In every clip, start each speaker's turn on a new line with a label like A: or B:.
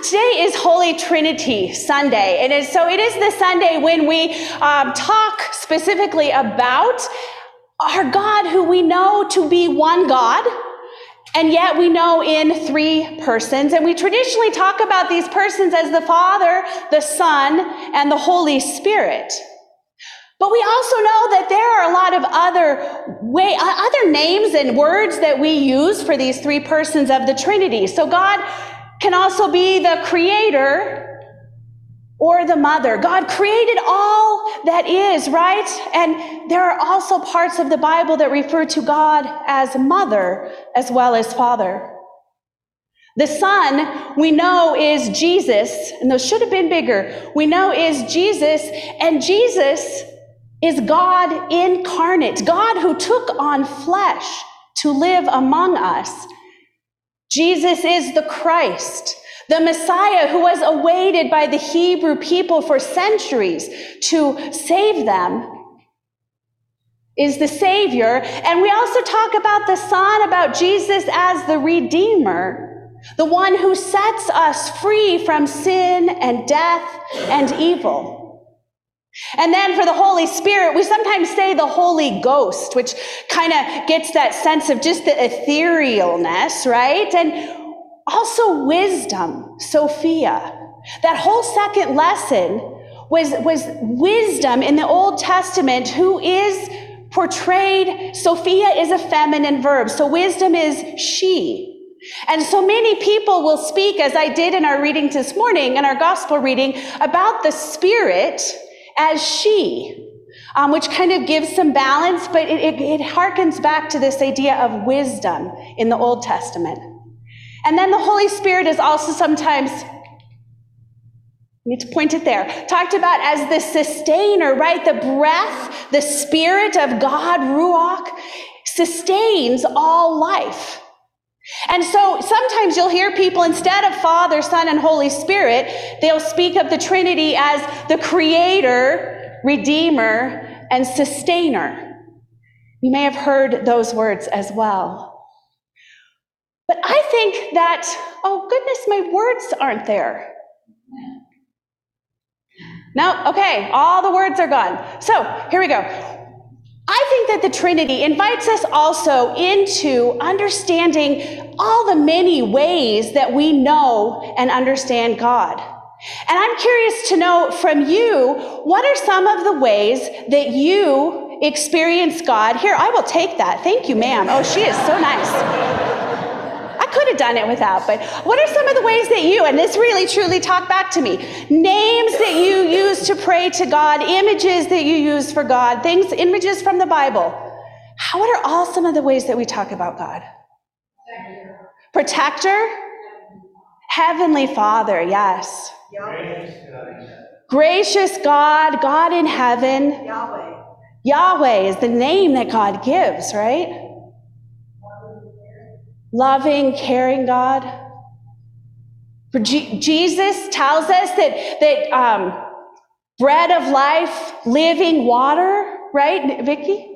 A: Today is Holy Trinity Sunday, and so it is the Sunday when we talk specifically about our God, who we know to be one God, and yet we know in three persons. And we traditionally talk about these persons as the Father, the Son, and the Holy Spirit. But we also know that there are a lot of other names and words that we use for these three persons of the Trinity. So God can also be the creator or the mother. God created all that is, right? And there are also parts of the Bible that refer to God as mother as well as father. The Son, we know, is Jesus, and those should have been bigger. We know is Jesus, and Jesus is God incarnate, God who took on flesh to live among us. Jesus is the Christ, the Messiah who was awaited by the Hebrew people for centuries to save them, is the Savior. And we also talk about the Son, about Jesus as the Redeemer, the one who sets us free from sin and death and evil. And then for the Holy Spirit, we sometimes say the Holy Ghost, which kind of gets that sense of just the etherealness, right? And also wisdom, Sophia. That whole second lesson was wisdom in the Old Testament, who is portrayed. Sophia is a feminine verb, so wisdom is she. And so many people will speak, as I did in our reading this morning, in our gospel reading, about the Spirit as she, which kind of gives some balance, but it harkens back to this idea of wisdom in the Old Testament. And then the Holy Spirit is also sometimes, I need to point it there, talked about as the sustainer, right? The breath, the Spirit of God, Ruach, sustains all life. And so sometimes you'll hear people, instead of Father, Son, and Holy Spirit, they'll speak of the Trinity as the Creator, Redeemer, and Sustainer. You may have heard those words as well. But I think that, oh goodness, my words aren't there. No, okay, all the words are gone. So here we go. I think that the Trinity invites us also into understanding all the many ways that we know and understand God. And I'm curious to know from you, what are some of the ways that you experience God? Here, I will take that. Thank you, ma'am. Oh, she is so nice. I could have done it without, but what are some of the ways that you, and this really truly talk back to me, names that you use to pray to God, images that you use for God, things, images from the Bible. What are all some of the ways that we talk about God? Protector? Heavenly Father, yes. Gracious God, God in heaven. Yahweh is the name that God gives, right? Loving, caring God. For Jesus tells us that bread of life, living water, right, Vicky?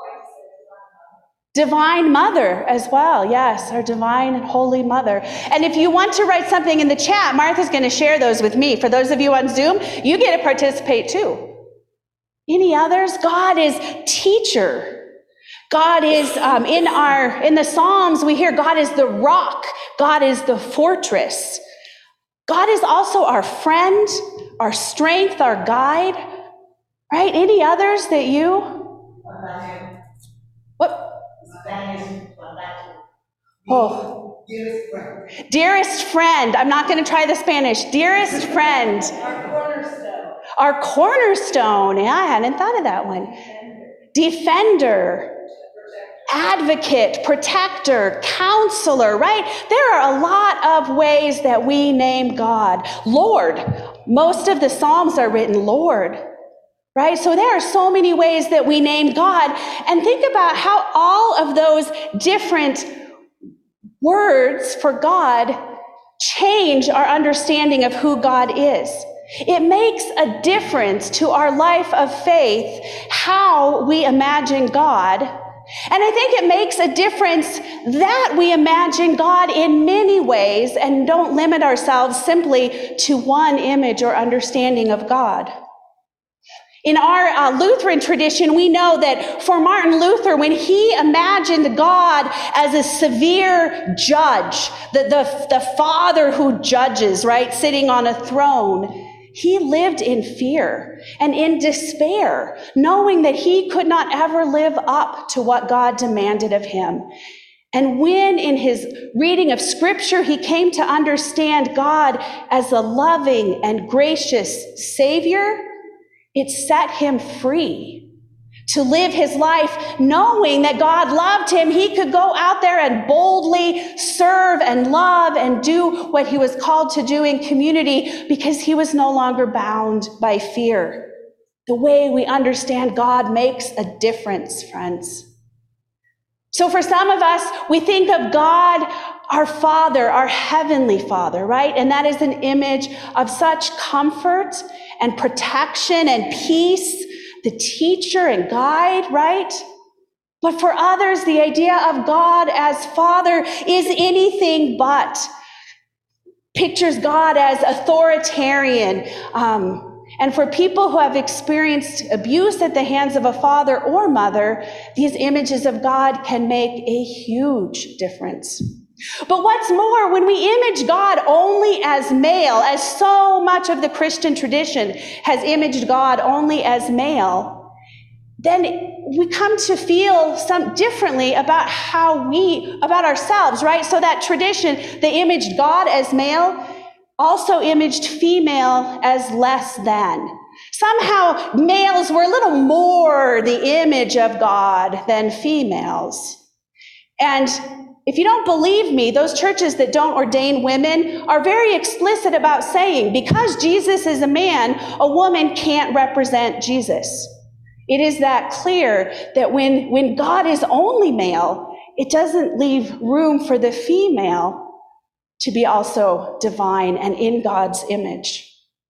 A: Divine Mother as well, yes, our divine and holy Mother. And if you want to write something in the chat, Martha's going to share those with me. For those of you on Zoom, you get to participate too. Any others? God is teacher. God is, in the Psalms, we hear God is the rock. God is the fortress. God is also our friend, our strength, our guide. Right? Any others that you? What? Oh. Dearest friend. I'm not going to try the Spanish. Dearest friend.
B: Our cornerstone.
A: Our cornerstone. Yeah, I hadn't thought of that one. Defender. Advocate, protector, counselor, right? There are a lot of ways that we name God. Lord. Most of the Psalms are written Lord, right? So there are so many ways that we name God. And think about how all of those different words for God change our understanding of who God is. It makes a difference to our life of faith how we imagine God And I think it makes a difference that we imagine God in many ways and don't limit ourselves simply to one image or understanding of God. In our Lutheran tradition, we know that for Martin Luther, when he imagined God as a severe judge, the father who judges, right, sitting on a throne, he lived in fear and in despair, knowing that he could not ever live up to what God demanded of him. And when in his reading of Scripture, he came to understand God as a loving and gracious Savior, it set him free to live his life knowing that God loved him. He could go out there and boldly serve and love and do what he was called to do in community because he was no longer bound by fear. The way we understand God makes a difference, friends. So for some of us, we think of God, our Father, our Heavenly Father, right? And that is an image of such comfort and protection and peace, the teacher and guide, right? But for others, the idea of God as Father is anything but. Pictures God as authoritarian. And for people who have experienced abuse at the hands of a father or mother, these images of God can make a huge difference. But what's more, when we image God only as male, as so much of the Christian tradition has imaged God only as male, then we come to feel some differently about about ourselves, right? So that tradition, they imaged God as male, also imaged female as less than. Somehow males were a little more the image of God than females. And if you don't believe me, those churches that don't ordain women are very explicit about saying, because Jesus is a man, a woman can't represent Jesus. It is that clear that when God is only male, it doesn't leave room for the female to be also divine and in God's image.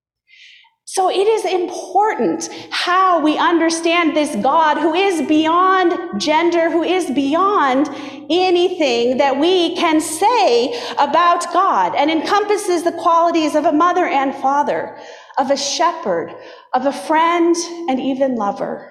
A: So it is important how we understand this God who is beyond gender, who is beyond anything that we can say about God, and encompasses the qualities of a mother and father, of a shepherd, of a friend, and even lover.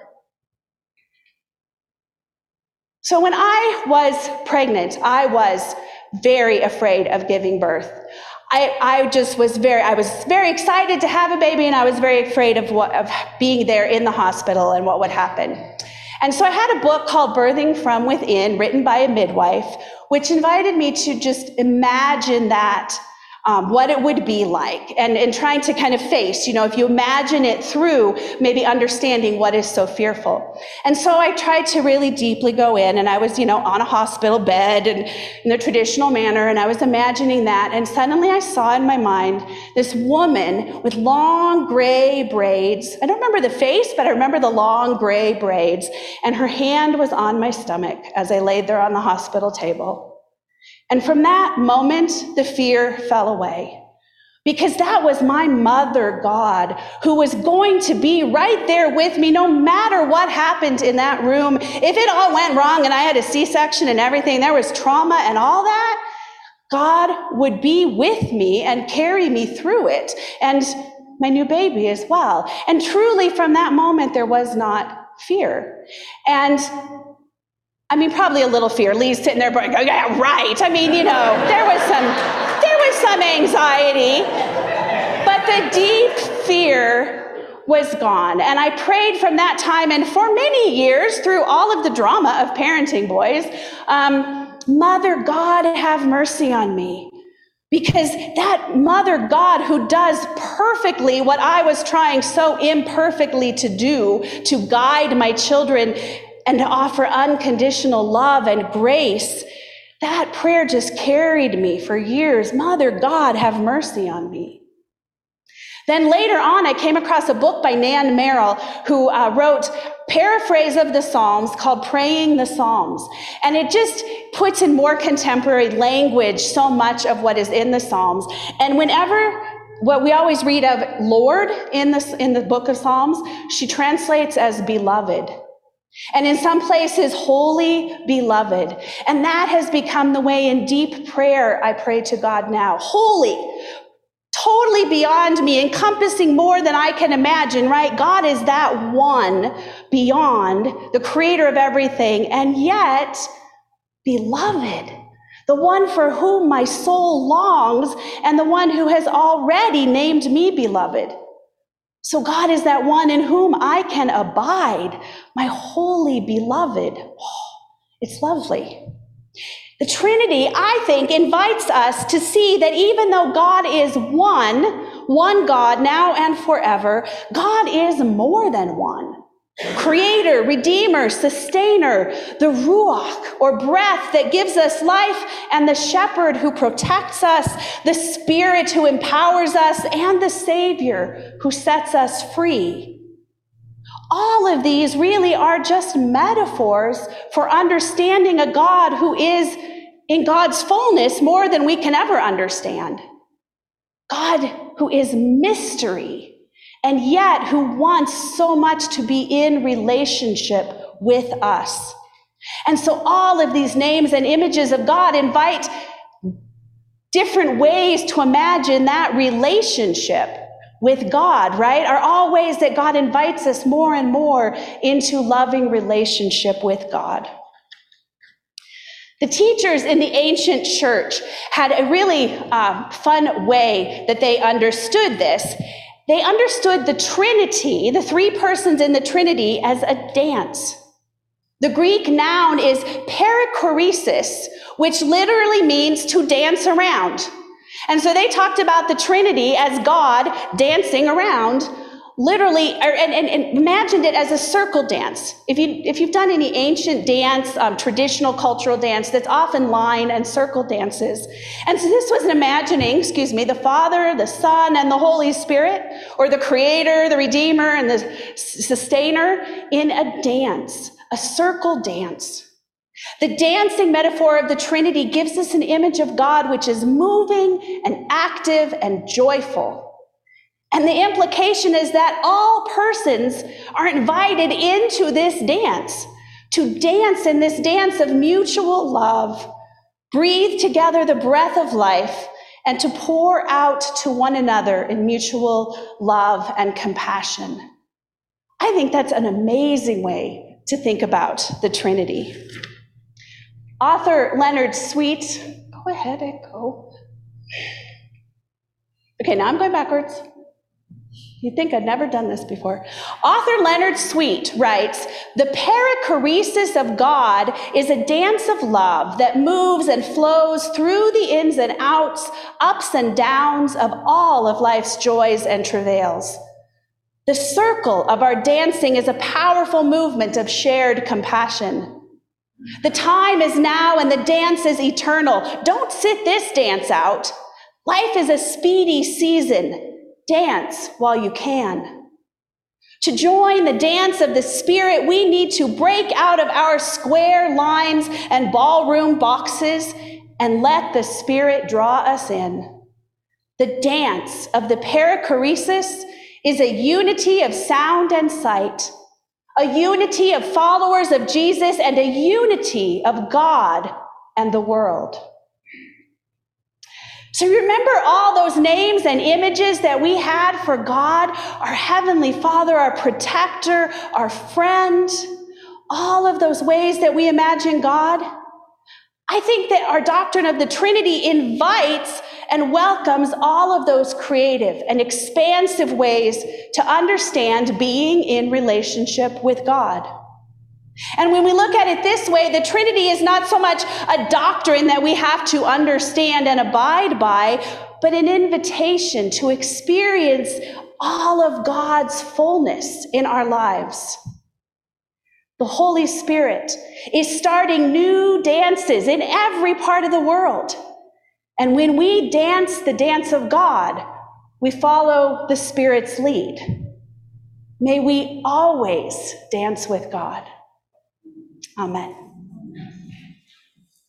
A: So when I was pregnant, I was very afraid of giving birth. I was very excited to have a baby, and I was very afraid of being there in the hospital and what would happen. And so I had a book called Birthing from Within, written by a midwife, which invited me to just imagine that, what it would be like, and trying to kind of face, if you imagine it through maybe understanding what is so fearful. And so I tried to really deeply go in, and I was, on a hospital bed and in the traditional manner, and I was imagining that, and suddenly I saw in my mind this woman with long gray braids. I don't remember the face, but I remember the long gray braids, and her hand was on my stomach as I laid there on the hospital table. And from that moment, the fear fell away, because that was my mother, God, who was going to be right there with me no matter what happened in that room. If it all went wrong and I had a C-section and everything, there was trauma and all that, God would be with me and carry me through it, and my new baby as well. And truly, from that moment, there was not fear. And probably a little fear. Lee's sitting there going, oh, yeah, right. There was some anxiety, but the deep fear was gone. And I prayed from that time, and for many years, through all of the drama of parenting boys, Mother God, have mercy on me. Because that Mother God who does perfectly what I was trying so imperfectly to do, to guide my children and to offer unconditional love and grace, that prayer just carried me for years. Mother God, have mercy on me. Then later on, I came across a book by Nan Merrill, who wrote paraphrase of the Psalms called Praying the Psalms. And it just puts in more contemporary language so much of what is in the Psalms. And what we always read of Lord in the book of Psalms, she translates as beloved. And in some places, holy beloved. And that has become the way in deep prayer I pray to God now. Holy, totally beyond me, encompassing more than I can imagine, right? God is that one beyond, the creator of everything, and yet beloved, the one for whom my soul longs, and the one who has already named me beloved. So God is that one in whom I can abide, my holy beloved. Oh, it's lovely. The Trinity, I think, invites us to see that even though God is one God now and forever, God is more than one. Creator, Redeemer, Sustainer, the Ruach, or breath that gives us life, and the Shepherd who protects us, the Spirit who empowers us, and the Savior who sets us free. All of these really are just metaphors for understanding a God who is, in God's fullness, more than we can ever understand. God who is mystery, and yet who wants so much to be in relationship with us. And so all of these names and images of God invite different ways to imagine that relationship with God, right? Are all ways that God invites us more and more into loving relationship with God. The teachers in the ancient church had a really fun way that they understood this. They understood the Trinity, the three persons in the Trinity, as a dance. The Greek noun is perichoresis, which literally means to dance around. And so they talked about the Trinity as God dancing around, literally, and imagined it as a circle dance. If you've done any ancient dance, traditional cultural dance, that's often line and circle dances. And so this was imagining, the Father, the Son, and the Holy Spirit, or the Creator, the Redeemer, and the Sustainer in a dance, a circle dance. The dancing metaphor of the Trinity gives us an image of God which is moving and active and joyful. And the implication is that all persons are invited into this dance, to dance in this dance of mutual love, breathe together the breath of life, and to pour out to one another in mutual love and compassion. I think that's an amazing way to think about the Trinity. Author Leonard Sweet, go ahead and go. Okay, now I'm going backwards. You'd think I'd never done this before. Author Leonard Sweet writes, "The perichoresis of God is a dance of love that moves and flows through the ins and outs, ups and downs of all of life's joys and travails. The circle of our dancing is a powerful movement of shared compassion. The time is now and the dance is eternal. Don't sit this dance out. Life is a speedy season. Dance while you can. To join the dance of the Spirit, we need to break out of our square lines and ballroom boxes and let the Spirit draw us in. The dance of the perichoresis is a unity of sound and sight, a unity of followers of Jesus, and a unity of God and the world." So remember all those names and images that we had for God, our Heavenly Father, our protector, our friend, all of those ways that we imagine God? I think that our doctrine of the Trinity invites and welcomes all of those creative and expansive ways to understand being in relationship with God. And when we look at it this way, the Trinity is not so much a doctrine that we have to understand and abide by, but an invitation to experience all of God's fullness in our lives. The Holy Spirit is starting new dances in every part of the world. And when we dance the dance of God, we follow the Spirit's lead. May we always dance with God. Amen.